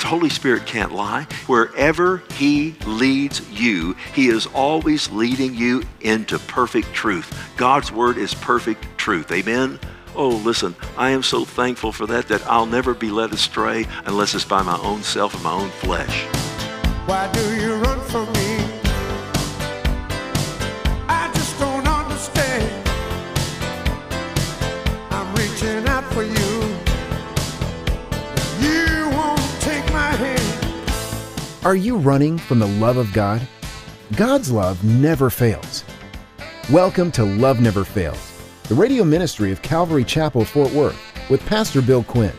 Holy Spirit can't lie. Wherever He leads you, He is always leading you into perfect truth. God's Word is perfect truth. Amen? Oh, listen, I am so thankful for that I'll never be led astray unless it's by my own self and my own flesh. Why do you run from me? I just don't understand. I'm reaching out for you. You won't take my hand. Are you running from the love of God? God's love never fails. Welcome to Love Never Fails, the radio ministry of Calvary Chapel, Fort Worth, with Pastor Bill Quinn.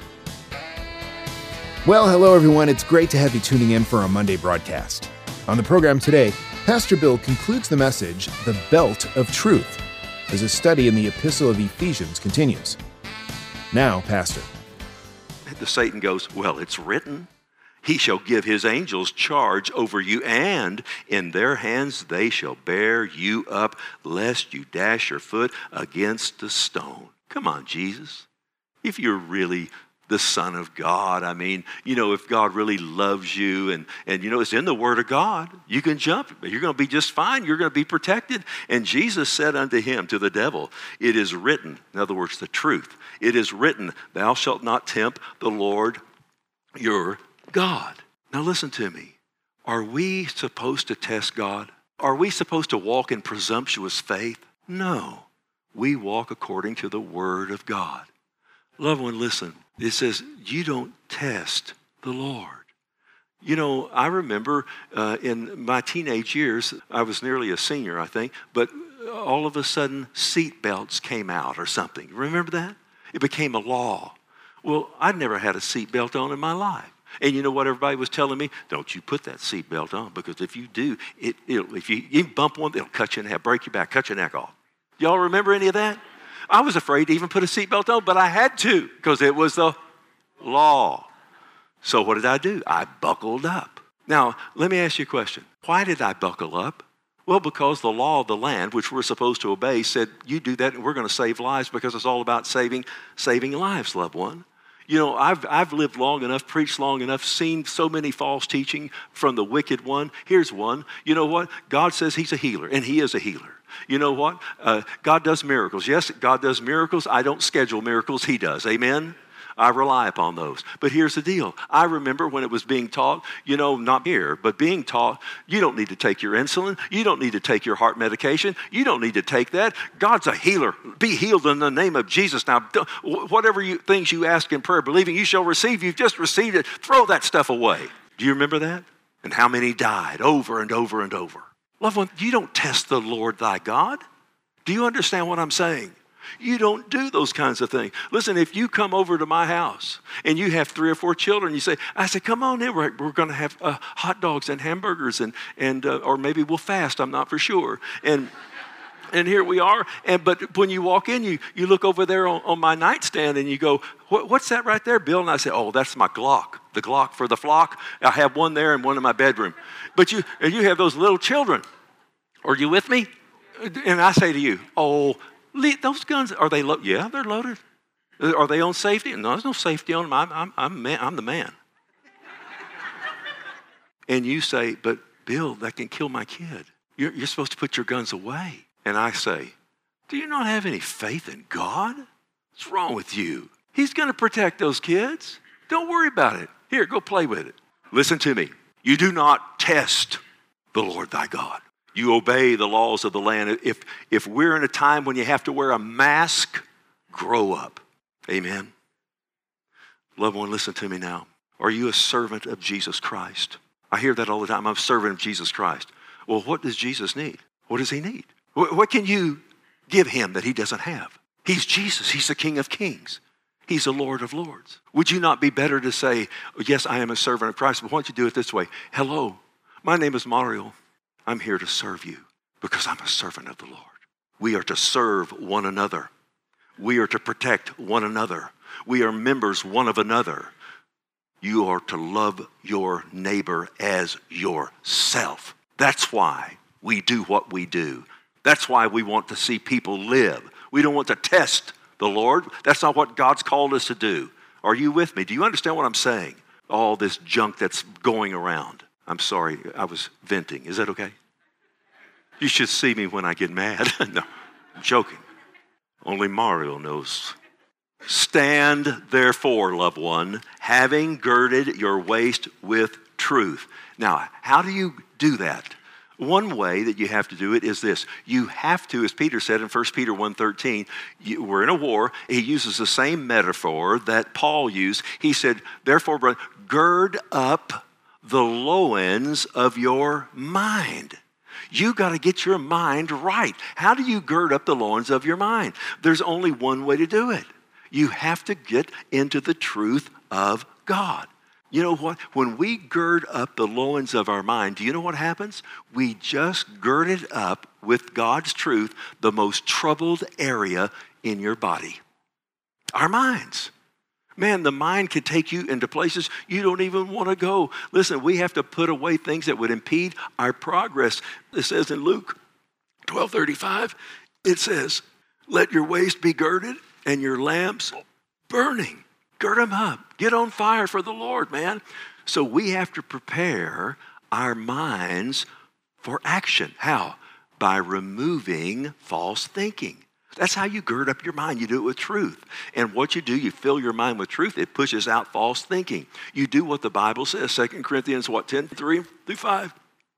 Well, hello everyone. It's great to have you tuning in for our Monday broadcast. On the program today, Pastor Bill concludes the message, The Belt of Truth, as a study in the Epistle of Ephesians continues. Now, Pastor. The Satan goes, well, it's written, He shall give His angels charge over you, and in their hands they shall bear you up, lest you dash your foot against a stone. Come on, Jesus. If you're really the Son of God, if God really loves you, and it's in the Word of God, you can jump. You're going to be just fine. You're going to be protected. And Jesus said unto him, to the devil, it is written, in other words, the truth, it is written, thou shalt not tempt the Lord your God. Now listen to me. Are we supposed to test God? Are we supposed to walk in presumptuous faith? No. We walk according to the Word of God. Loved one, listen. It says, you don't test the Lord. I remember in my teenage years, I was nearly a senior, I think, but all of a sudden, seat belts came out or something. Remember that? It became a law. Well, I'd never had a seat belt on in my life. And you know what everybody was telling me? Don't you put that seatbelt on, because if you do, if you bump one, it'll cut you in half, break your back, cut your neck off. Y'all remember any of that? I was afraid to even put a seatbelt on, but I had to because it was the law. So what did I do? I buckled up. Now, let me ask you a question. Why did I buckle up? Well, because the law of the land, which we're supposed to obey, said, you do that and we're going to save lives, because it's all about saving lives, loved one. I've lived long enough, preached long enough, seen so many false teaching from the wicked one. Here's one. You know what? God says He's a healer, and He is a healer. You know what? God does miracles. Yes, God does miracles. I don't schedule miracles. He does. Amen? I rely upon those. But here's the deal. I remember when it was being taught, not here, but being taught, you don't need to take your insulin. You don't need to take your heart medication. You don't need to take that. God's a healer. Be healed in the name of Jesus. Now, whatever things you ask in prayer, believing you shall receive, you've just received it. Throw that stuff away. Do you remember that? And how many died over and over and over? Loved one, you don't test the Lord thy God. Do you understand what I'm saying? You don't do those kinds of things. Listen, if you come over to my house and you have 3 or 4 children, I say, come on in, we're going to have hot dogs and hamburgers and or maybe we'll fast, I'm not for sure. And here we are. But when you walk in, you look over there on my nightstand and you go, what's that right there, Bill? And I say, oh, that's my Glock. The Glock for the flock. I have one there and one in my bedroom. But you have those little children. Are you with me? And I say to you, oh, those guns, are they loaded? Yeah, they're loaded. Are they on safety? No, there's no safety on them. I'm the man. And you say, but Bill, that can kill my kid. You're supposed to put your guns away. And I say, do you not have any faith in God? What's wrong with you? He's going to protect those kids. Don't worry about it. Here, go play with it. Listen to me. You do not test the Lord thy God. You obey the laws of the land. If we're in a time when you have to wear a mask, grow up. Amen. Loved one, listen to me now. Are you a servant of Jesus Christ? I hear that all the time. I'm a servant of Jesus Christ. Well, what does Jesus need? What does He need? What can you give Him that He doesn't have? He's Jesus. He's the King of Kings. He's the Lord of Lords. Would you not be better to say, yes, I am a servant of Christ, but why don't you do it this way? Hello, my name is Mario. I'm here to serve you because I'm a servant of the Lord. We are to serve one another. We are to protect one another. We are members one of another. You are to love your neighbor as yourself. That's why we do what we do. That's why we want to see people live. We don't want to test the Lord. That's not what God's called us to do. Are you with me? Do you understand what I'm saying? all this junk that's going around. I'm sorry, I was venting. Is that okay? You should see me when I get mad. No, I'm joking. Only Mario knows. Stand, therefore, loved one, having girded your waist with truth. Now, how do you do that? One way that you have to do it is this. You have to, as Peter said in 1 Peter 1:13, we're in a war. He uses the same metaphor that Paul used. He said, therefore, brother, gird up the loins of your mind. You got to get your mind right. How do you gird up the loins of your mind? There's only one way to do it. You have to get into the truth of God. You know what? When we gird up the loins of our mind, do you know what happens? We just gird it up with God's truth, the most troubled area in your body. Our minds. Man, the mind can take you into places you don't even want to go. Listen, we have to put away things that would impede our progress. It says in Luke 12:35, it says, let your waist be girded and your lamps burning. Gird them up. Get on fire for the Lord, man. So we have to prepare our minds for action. How? By removing false thinking. That's how you gird up your mind. You do it with truth. And what you do, you fill your mind with truth. It pushes out false thinking. You do what the Bible says. 2 Corinthians 10:3-5.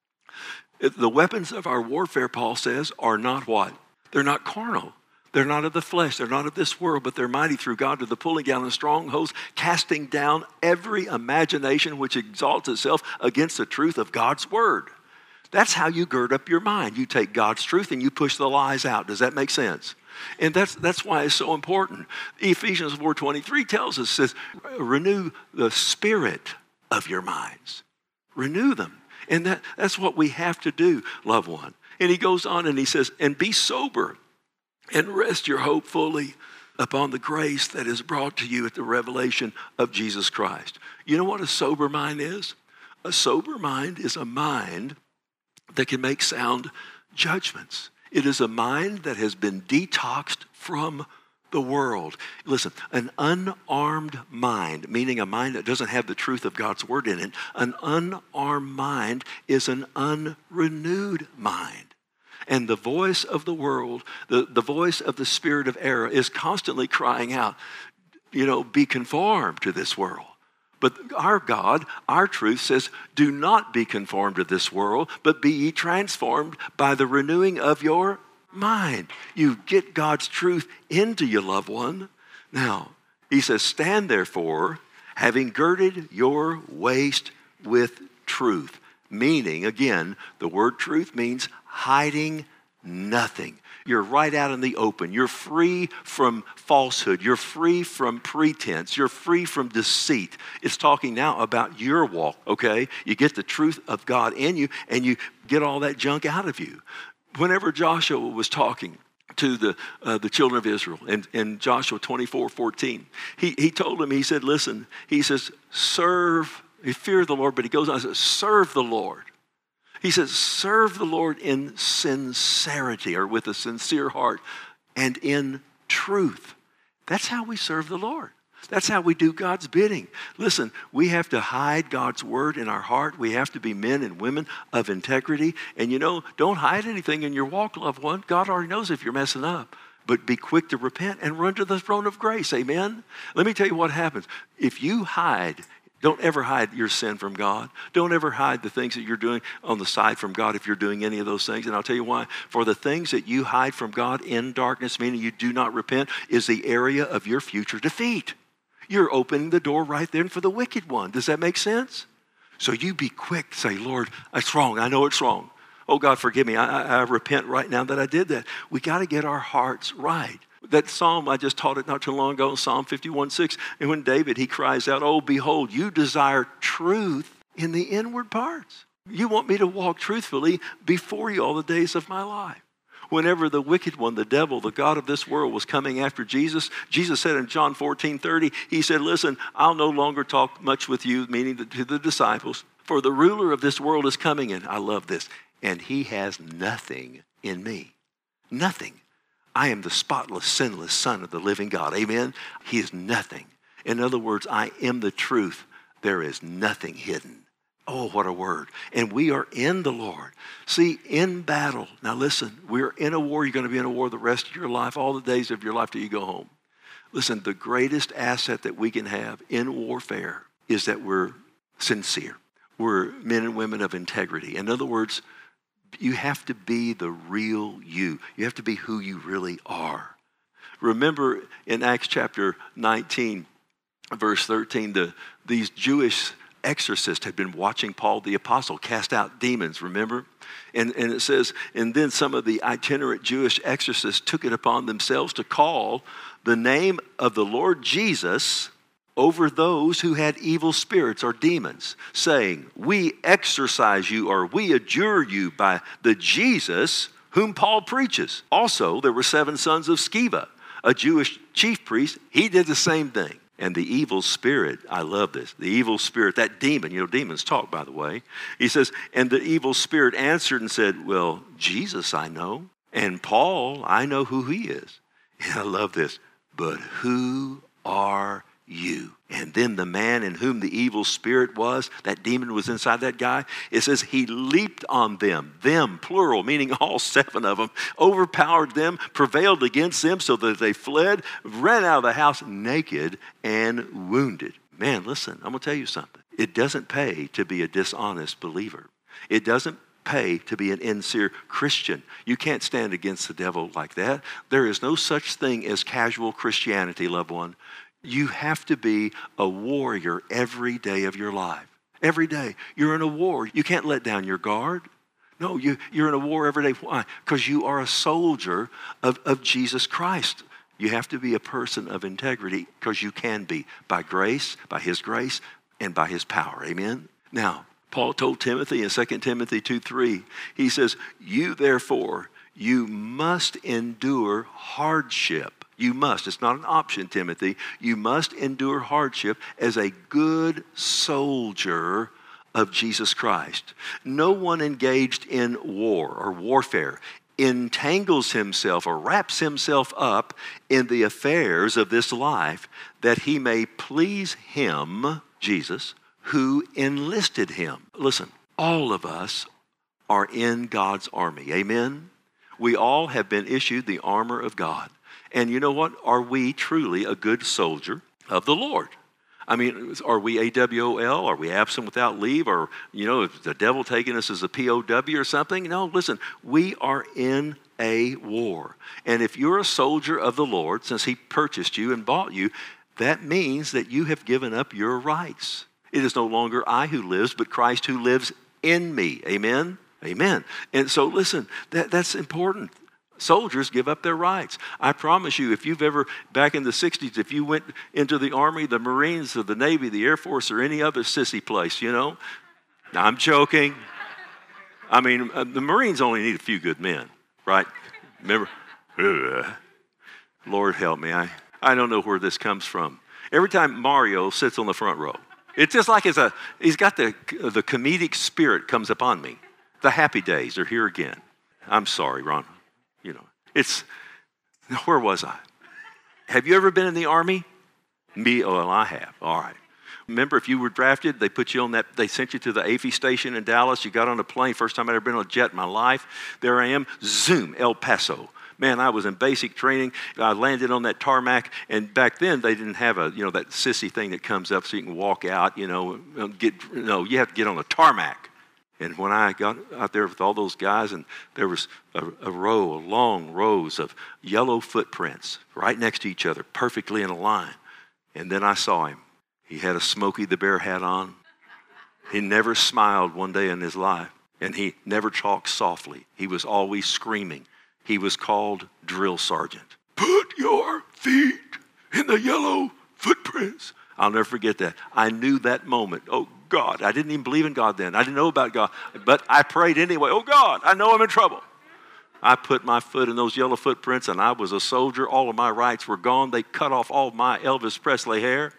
The weapons of our warfare, Paul says, are not what? They're not carnal. They're not of the flesh. They're not of this world, but they're mighty through God to the pulling down of strongholds, casting down every imagination which exalts itself against the truth of God's word. That's how you gird up your mind. You take God's truth and you push the lies out. Does that make sense? And that's why it's so important. Ephesians 4:23 tells us, says, renew the spirit of your minds. Renew them. And that's what we have to do, loved one. And he goes on and he says, and be sober and rest your hope fully upon the grace that is brought to you at the revelation of Jesus Christ. You know what a sober mind is? A sober mind is a mind that can make sound judgments. It is a mind that has been detoxed from the world. Listen, an unarmed mind, meaning a mind that doesn't have the truth of God's word in it, an unarmed mind is an unrenewed mind. And the voice of the world, the voice of the spirit of error is constantly crying out, be conformed to this world. But our God, our truth says, do not be conformed to this world, but be ye transformed by the renewing of your mind. You get God's truth into you, loved one. Now, he says, stand therefore, having girded your waist with truth. Meaning, again, the word truth means hiding nothing. You're right out in the open. You're free from falsehood. You're free from pretense. You're free from deceit. It's talking now about your walk, okay? You get the truth of God in you, and you get all that junk out of you. Whenever Joshua was talking to the children of Israel in Joshua 24:14, he told them, he said, listen, he says, fear the Lord, but he goes on and says, serve the Lord. He says, serve the Lord in sincerity, or with a sincere heart, and in truth. That's how we serve the Lord. That's how we do God's bidding. Listen, we have to hide God's word in our heart. We have to be men and women of integrity. And don't hide anything in your walk, loved one. God already knows if you're messing up. But be quick to repent and run to the throne of grace. Amen? Let me tell you what happens. If you hide, don't ever hide your sin from God. Don't ever hide the things that you're doing on the side from God if you're doing any of those things. And I'll tell you why. For the things that you hide from God in darkness, meaning you do not repent, is the area of your future defeat. You're opening the door right then for the wicked one. Does that make sense? So you be quick. Say, Lord, it's wrong. I know it's wrong. Oh, God, forgive me. I repent right now that I did that. We got to get our hearts right. That psalm, I just taught it not too long ago, Psalm 51:6. And when David, he cries out, oh, behold, you desire truth in the inward parts. You want me to walk truthfully before you all the days of my life. Whenever the wicked one, the devil, the god of this world, was coming after Jesus, Jesus said in John 14:30, he said, listen, I'll no longer talk much with you, meaning to the disciples, for the ruler of this world is coming in. I love this. And he has nothing in me. Nothing. I am the spotless, sinless Son of the living God. Amen? He is nothing. In other words, I am the truth There is nothing hidden. Oh, what a word. And we are in the Lord. See, in battle. Now listen, we're in a war. You're going to be in a war the rest of your life, all the days of your life till you go home. Listen, the greatest asset that we can have in warfare is that we're sincere. We're men and women of integrity. In other words, you have to be the real you. You have to be who you really are. Remember in Acts chapter 19, verse 13, these Jewish exorcists had been watching Paul the apostle cast out demons, remember? And it says, and then some of the itinerant Jewish exorcists took it upon themselves to call the name of the Lord Jesus over those who had evil spirits or demons, saying, we exorcise you or we adjure you by the Jesus whom Paul preaches. Also, there were 7 sons of Sceva, a Jewish chief priest. He did the same thing. And the evil spirit, I love this, the evil spirit, that demon, demons talk, by the way. He says, and the evil spirit answered and said, well, Jesus I know, and Paul, I know who he is. And I love this, but who are you? And then the man in whom the evil spirit was, that demon was inside that guy, it says he leaped on them, plural, meaning all 7 of them, overpowered them, prevailed against them so that they fled, ran out of the house naked and wounded. Man, listen, I'm going to tell you something. It doesn't pay to be a dishonest believer. It doesn't pay to be an insincere Christian. You can't stand against the devil like that. There is no such thing as casual Christianity, loved one. You have to be a warrior every day of your life. Every day. You're in a war. You can't let down your guard. No, you're in a war every day. Why? Because you are a soldier of Jesus Christ. You have to be a person of integrity because you can be by grace, by his grace, and by his power. Amen? Now, Paul told Timothy in 2 Timothy 2:3, he says, you therefore, you must endure hardship. You must. It's not an option, Timothy. You must endure hardship as a good soldier of Jesus Christ. No one engaged in war or warfare entangles himself or wraps himself up in the affairs of this life that he may please him, Jesus, who enlisted him. Listen, all of us are in God's army. Amen? We all have been issued the armor of God. And you know what? Are we truly a good soldier of the Lord? I mean, are we AWOL? Are we absent without leave? Or, is the devil taking us as a POW or something? No, listen, we are in a war. And if you're a soldier of the Lord, since he purchased you and bought you, that means that you have given up your rights. It is no longer I who lives, but Christ who lives in me. Amen? Amen. And so listen, that's important. Soldiers give up their rights. I promise you, if you've ever, back in the 60s, if you went into the Army, the Marines, or the Navy, the Air Force, or any other sissy place, Now, I'm joking. I mean, the Marines only need a few good men, right? Remember? Lord help me. I don't know where this comes from. Every time Mario sits on the front row, it's just like he's got the comedic spirit comes upon me. The happy days are here again. I'm sorry, Ron. Where was I? Have you ever been in the Army? Me? Oh, well, I have. All right. Remember, if you were drafted, they put you on that, they sent you to the AFI station in Dallas. You got on a plane, first time I'd ever been on a jet in my life. There I am, zoom, El Paso. Man, I was in basic training. I landed on that tarmac, and back then they didn't have that sissy thing that comes up so you can walk out, you have to get on the tarmac. And when I got out there with all those guys, and there was long rows of yellow footprints right next to each other, perfectly in a line. And then I saw him. He had a Smokey the Bear hat on. He never smiled one day in his life, and he never talked softly. He was always screaming. He was called Drill Sergeant. Put your feet in the yellow footprints. I'll never forget that. I knew that moment. Oh, God. I didn't even believe in God then. I didn't know about God. But I prayed anyway. Oh, God, I know I'm in trouble. I put my foot in those yellow footprints, and I was a soldier. All of my rights were gone. They cut off all my Elvis Presley hair.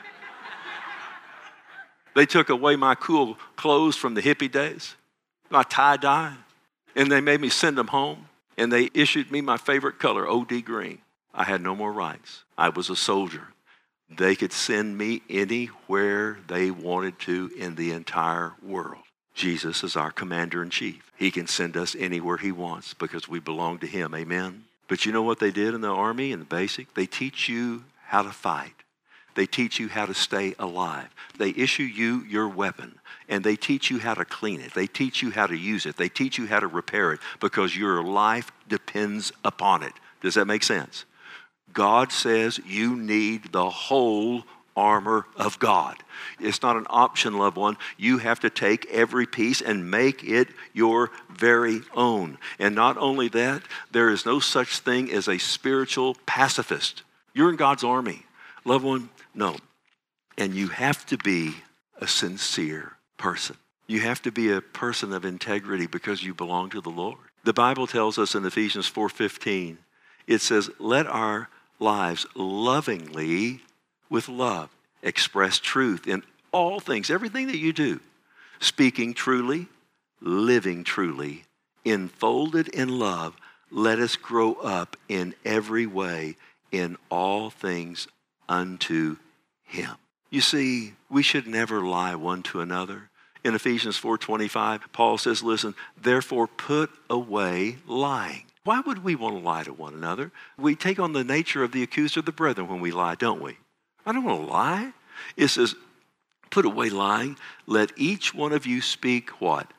They took away my cool clothes from the hippie days, my tie-dye, and they made me send them home. And they issued me my favorite color, OD green. I had no more rights. I was a soldier. They could send me anywhere they wanted to in the entire world. Jesus is our commander-in-chief. He can send us anywhere he wants because we belong to him. Amen? But you know what they did in the army, in the basic? They teach you how to fight. They teach you how to stay alive. They issue you your weapon, and they teach you how to clean it. They teach you how to use it. They teach you how to repair it because your life depends upon it. Does that make sense? God says you need the whole armor of God. It's not an option, loved one. You have to take every piece and make it your very own. And not only that, there is no such thing as a spiritual pacifist. You're in God's army. Loved one, no. And you have to be a sincere person. You have to be a person of integrity because you belong to the Lord. The Bible tells us in Ephesians 4:15, it says, let our lives lovingly, with love, express truth in all things, everything that you do, speaking truly, living truly, enfolded in love, let us grow up in every way in all things unto him. You see, we should never lie one to another. In Ephesians 4:25, Paul says, listen, therefore put away lying. Why would we want to lie to one another? We take on the nature of the accuser of the brethren when we lie, don't we? I don't want to lie. It says, put away lying. Let each one of you speak what?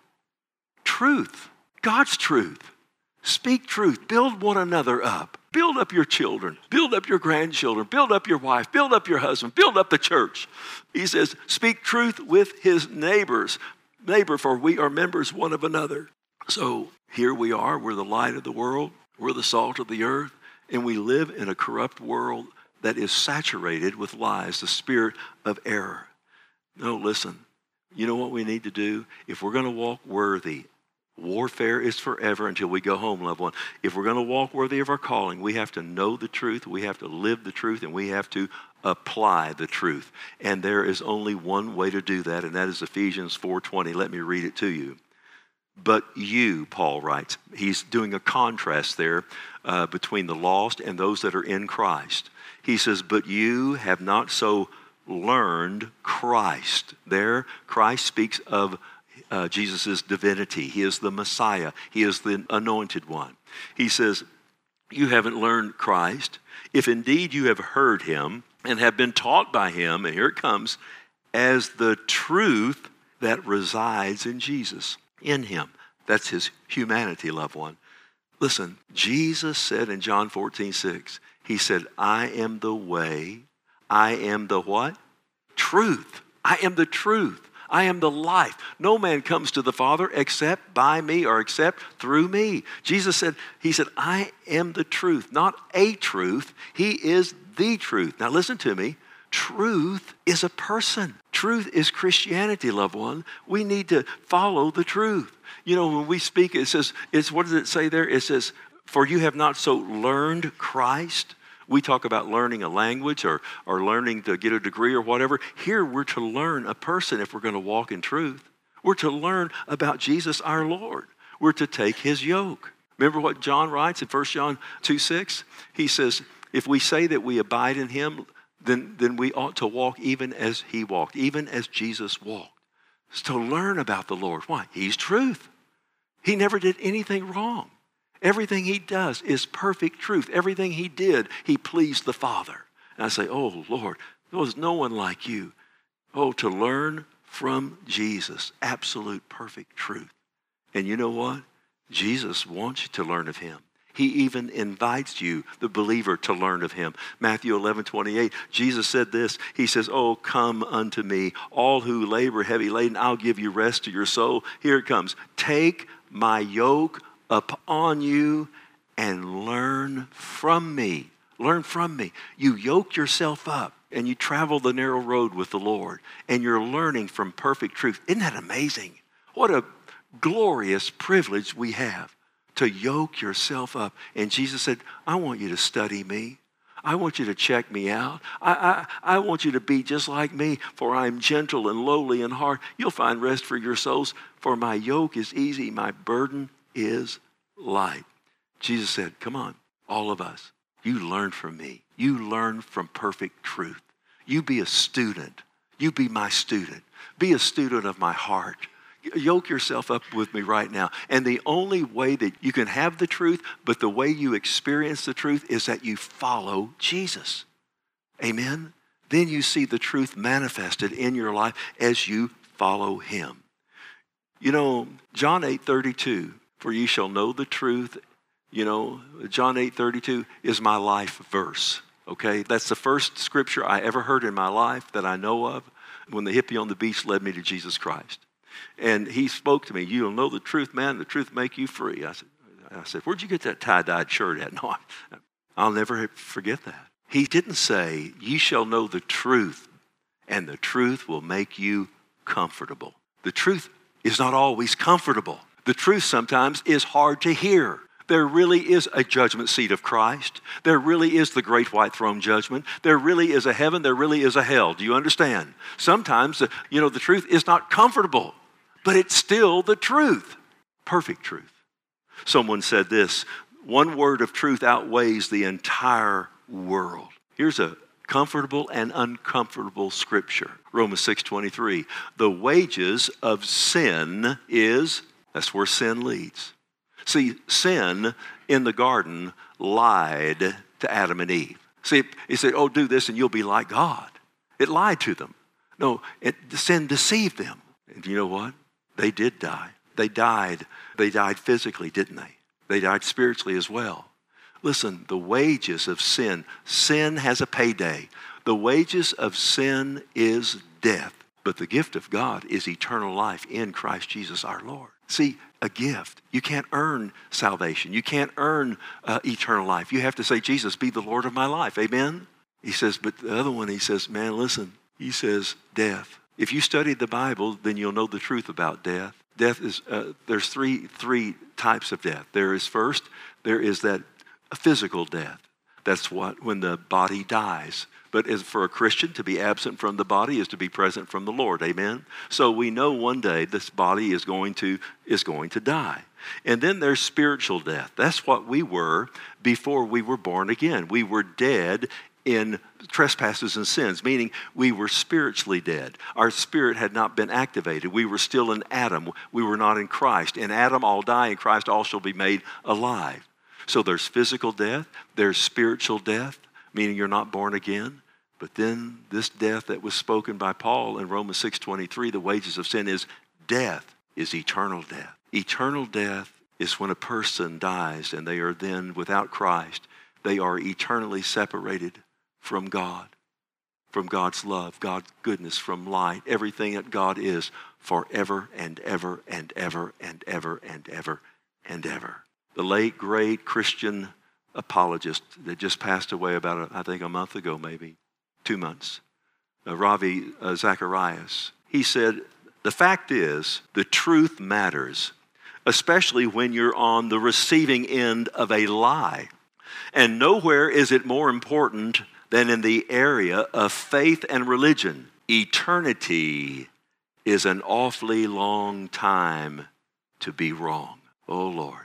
Truth. God's truth. Speak truth. Build one another up. Build up your children. Build up your grandchildren. Build up your wife. Build up your husband. Build up the church. He says, speak truth with his neighbors. Neighbor, for we are members one of another. So here we are. We're the light of the world. We're the salt of the earth. And we live in a corrupt world that is saturated with lies, the spirit of error. No, listen. You know what we need to do? If we're going to walk worthy, warfare is forever until we go home, loved one. If we're going to walk worthy of our calling, we have to know the truth, we have to live the truth, and we have to apply the truth. And there is only one way to do that, and that is Ephesians 4:20. Let me read it to you. But you, Paul writes, he's doing a contrast there between the lost and those that are in Christ. He says, but you have not so learned Christ. There, Christ speaks of Jesus' divinity. He is the Messiah. He is the anointed one. He says, you haven't learned Christ. If indeed you have heard him and have been taught by him, and here it comes, as the truth that resides in Jesus, in him. That's his humanity, loved one. Listen, Jesus said in John 14:6, he said, I am the way. I am the what? Truth. I am the truth. I am the life. No man comes to the Father except by me or except through me. Jesus said, he said, I am the truth, not a truth. He is the truth. Now listen to me. Truth is a person. Truth is Christianity, loved one. We need to follow the truth. You know, when we speak, it says, what does it say there? It says, for you have not so learned Christ. We talk about learning a language or learning to get a degree or whatever. Here we're to learn a person if we're going to walk in truth. We're to learn about Jesus our Lord. We're to take his yoke. Remember what John writes in 1 John 2:6? He says, if we say that we abide in him, then we ought to walk even as he walked, even as Jesus walked. It's to learn about the Lord. Why? He's truth. He never did anything wrong. Everything he does is perfect truth. Everything he did, he pleased the Father. And I say, oh, Lord, there was no one like you. Oh, to learn from Jesus, absolute perfect truth. And you know what? Jesus wants you to learn of him. He even invites you, the believer, to learn of him. Matthew 11:28, Jesus said this. He says, oh, come unto me, all who labor heavy laden, I'll give you rest to your soul. Here it comes. Take my yoke upon you and learn from me. Learn from me. You yoke yourself up and you travel the narrow road with the Lord and you're learning from perfect truth. Isn't that amazing? What a glorious privilege we have to yoke yourself up. And Jesus said, I want you to study me. I want you to check me out. I want you to be just like me, for I am gentle and lowly in heart. You'll find rest for your souls, for my yoke is easy, my burden is light. Jesus said, come on, all of us, you learn from me. You learn from perfect truth. You be a student. You be my student. Be a student of my heart. Yoke yourself up with me right now. And the only way that you can have the truth, but the way you experience the truth is that you follow Jesus. Amen? Then you see the truth manifested in your life as you follow him. You know, John 8:32, for ye shall know the truth. You know, John 8:32 is my life verse. Okay, that's the first scripture I ever heard in my life that I know of when the hippie on the beach led me to Jesus Christ. And he spoke to me, you'll know the truth, man, the truth make you free. I said, where'd you get that tie-dyed shirt at? No, I'll never forget that. He didn't say, ye shall know the truth, and the truth will make you comfortable. The truth is not always comfortable. The truth sometimes is hard to hear. There really is a judgment seat of Christ. There really is the great white throne judgment. There really is a heaven. There really is a hell. Do you understand? Sometimes, the truth is not comfortable, but it's still the truth. Perfect truth. Someone said this, one word of truth outweighs the entire world. Here's a comfortable and uncomfortable scripture. Romans 6:23. The wages of sin is, that's where sin leads. See, sin in the garden lied to Adam and Eve. See, he said, oh, do this and you'll be like God. It lied to them. No, sin deceived them. And you know what? They did die. They died physically, didn't they? They died spiritually as well. Listen, the wages of sin has a payday. The wages of sin is death, but the gift of God is eternal life in Christ Jesus our Lord. See, a gift. You can't earn salvation. You can't earn eternal life. You have to say, Jesus, be the Lord of my life. Amen? He says, but the other one, he says, man, listen. He says, death. If you study the Bible, then you'll know the truth about death. Death is, there's three types of death. There is that physical death. That's when the body dies. But as for a Christian, to be absent from the body is to be present from the Lord. Amen? So we know one day this body is going to die. And then there's spiritual death. That's what we were before we were born again. We were dead in trespasses and sins, meaning we were spiritually dead. Our spirit had not been activated. We were still in Adam. We were not in Christ. In Adam all die, in Christ all shall be made alive. So there's physical death, there's spiritual death, meaning you're not born again. But then this death that was spoken by Paul in Romans 6:23, the wages of sin is death, is eternal death. Eternal death is when a person dies and they are then without Christ. They are eternally separated from God, from God's love, God's goodness, from light, everything that God is forever and ever and ever and ever and ever and ever. The late, great Christian apologist that just passed away about, I think, a month ago, maybe 2 months, Ravi Zacharias. He said, the fact is, the truth matters, especially when you're on the receiving end of a lie. And nowhere is it more important than in the area of faith and religion. Eternity is an awfully long time to be wrong. Oh, Lord.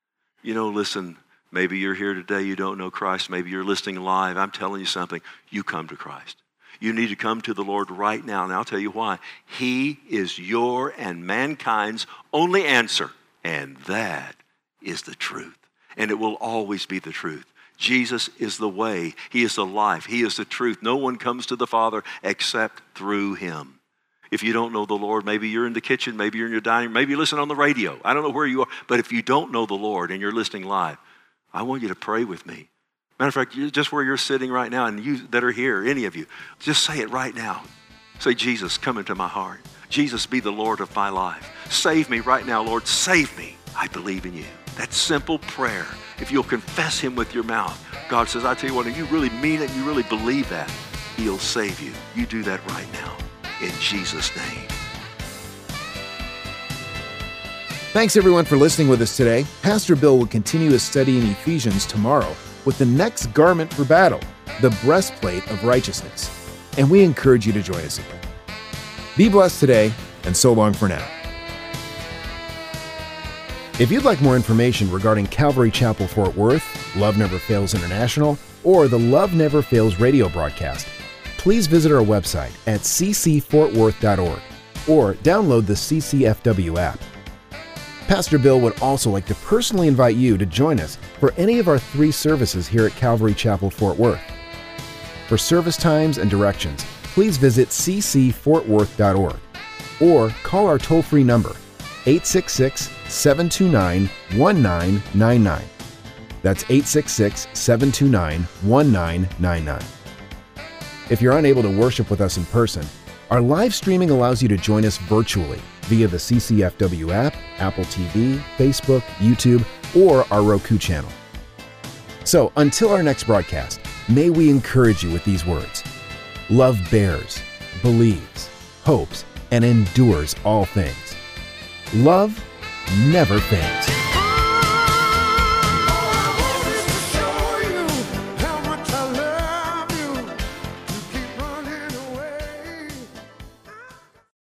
Listen, maybe you're here today, you don't know Christ. Maybe you're listening live. I'm telling you something. You come to Christ. You need to come to the Lord right now. And I'll tell you why. He is your and mankind's only answer. And that is the truth. And it will always be the truth. Jesus is the way. He is the life. He is the truth. No one comes to the Father except through him. If you don't know the Lord, maybe you're in the kitchen, maybe you're in your dining room, maybe you listen on the radio. I don't know where you are. But if you don't know the Lord and you're listening live, I want you to pray with me. Matter of fact, just where you're sitting right now, and you that are here, any of you, just say it right now. Say, Jesus, come into my heart. Jesus, be the Lord of my life. Save me right now, Lord. Save me. I believe in you. That simple prayer, if you'll confess him with your mouth, God says, I tell you what, if you really mean it, and you really believe that, he'll save you. You do that right now. In Jesus' name. Thanks everyone for listening with us today. Pastor Bill will continue his study in Ephesians tomorrow with the next garment for battle, the breastplate of righteousness. And we encourage you to join us again. Be blessed today, and so long for now. If you'd like more information regarding Calvary Chapel Fort Worth, Love Never Fails International, or the Love Never Fails radio broadcast, please visit our website at ccfortworth.org or download the CCFW app. Pastor Bill would also like to personally invite you to join us for any of our 3 services here at Calvary Chapel, Fort Worth. For service times and directions, please visit ccfortworth.org or call our toll-free number, 866-729-1999. That's 866-729-1999. If you're unable to worship with us in person, our live streaming allows you to join us virtually via the CCFW app, Apple TV, Facebook, YouTube, or our Roku channel. So until our next broadcast, may we encourage you with these words. Love bears, believes, hopes, and endures all things. Love never fails.